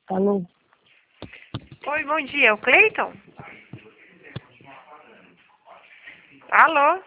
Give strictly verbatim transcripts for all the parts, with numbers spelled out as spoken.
Alô? Oi, bom dia. É o Cleiton? Alô?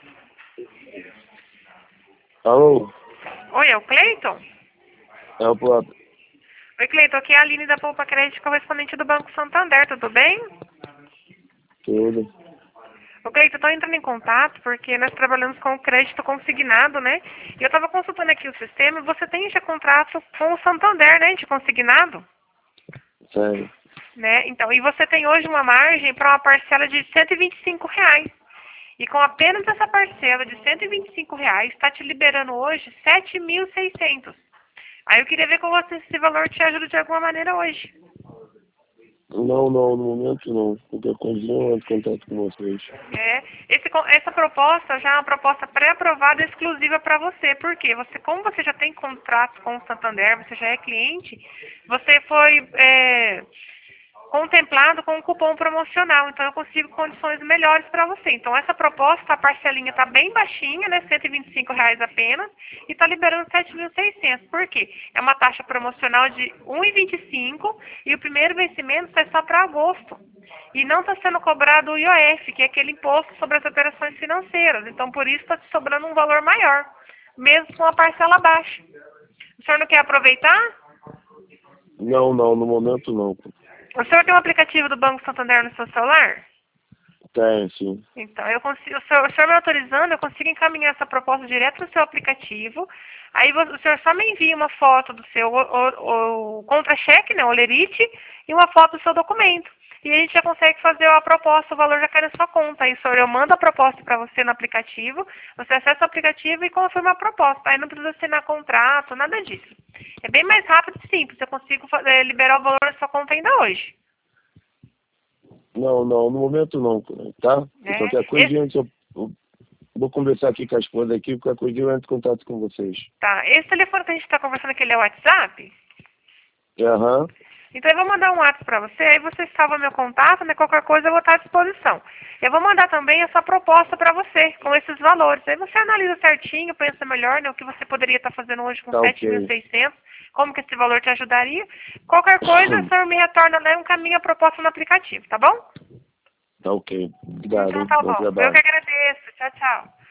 Alô? Oi, é o Cleiton? É o próprio. Oi, Cleiton. Aqui é a Aline da Poupa Crédito, correspondente do Banco Santander. Tudo bem? Tudo. Ô, Cleiton, eu tô entrando em contato porque nós trabalhamos com o crédito consignado, né? E eu tava consultando aqui o sistema e você tem já contrato com o Santander, né? De consignado, Sério. né? Então, e você tem hoje uma margem para uma parcela de cento e vinte e cinco reais. E com apenas essa parcela de cento e vinte e cinco reais, está te liberando hoje sete mil e seiscentos. Aí eu queria ver com você se esse valor te ajuda de alguma maneira hoje. Não, não, no momento não. Qualquer coisa eu entro em contato com vocês. É, esse, essa proposta já é uma proposta pré-aprovada exclusiva para você. Por quê? Você, como você já tem contrato com o Santander, você já é cliente, você foi é, contemplado com um cupom promocional. Então eu consigo condições melhores para você. Então essa proposta, a parcelinha está bem baixinha, né? cento e vinte e cinco reais apenas, e está liberando sete mil e seiscentos. Por quê? É uma taxa promocional de um vírgula vinte e cinco e o primeiro vencimento está só para agosto. E não está sendo cobrado o I O F, que é aquele imposto sobre as operações financeiras. Então, por isso está te sobrando um valor maior, mesmo com a parcela baixa. O senhor não quer aproveitar? Não, não, no momento não. O senhor tem um aplicativo do Banco Santander no seu celular? Tem, sim. Então, eu consigo, o senhor, o senhor me autorizando, eu consigo encaminhar essa proposta direto no seu aplicativo. Aí o senhor só me envia uma foto do seu o, o, o contra-cheque, né, o lerite, e uma foto do seu documento. E a gente já consegue fazer a proposta, o valor já cai na sua conta. Aí, senhor, eu mando a proposta para você no aplicativo, você acessa o aplicativo e confirma a proposta. Aí não precisa assinar contrato, nada disso. É bem mais rápido e simples, eu consigo fazer, liberar o valor na sua conta ainda hoje. Não, não, no momento não, tá? É. Qualquer coisa Esse, eu, eu vou conversar aqui com a esposa aqui, qualquer coisa eu entro em contato com vocês. tá, esse telefone que a gente está conversando aqui, ele é o WhatsApp? Aham. Então eu vou mandar um WhatsApp para você, aí você salva meu contato, né? Qualquer coisa eu vou estar à disposição. Eu vou mandar também essa proposta para você, com esses valores. Aí você analisa certinho, pensa melhor, né? O que você poderia estar fazendo hoje com Tá sete mil e ok. seiscentos, como que esse valor te ajudaria. Qualquer coisa, o senhor me retorna, né? Um caminho a proposta no aplicativo, tá bom? Tá ok. Obrigado, Então hein? tá Bom bom. Eu trabalho. que agradeço. Tchau, tchau.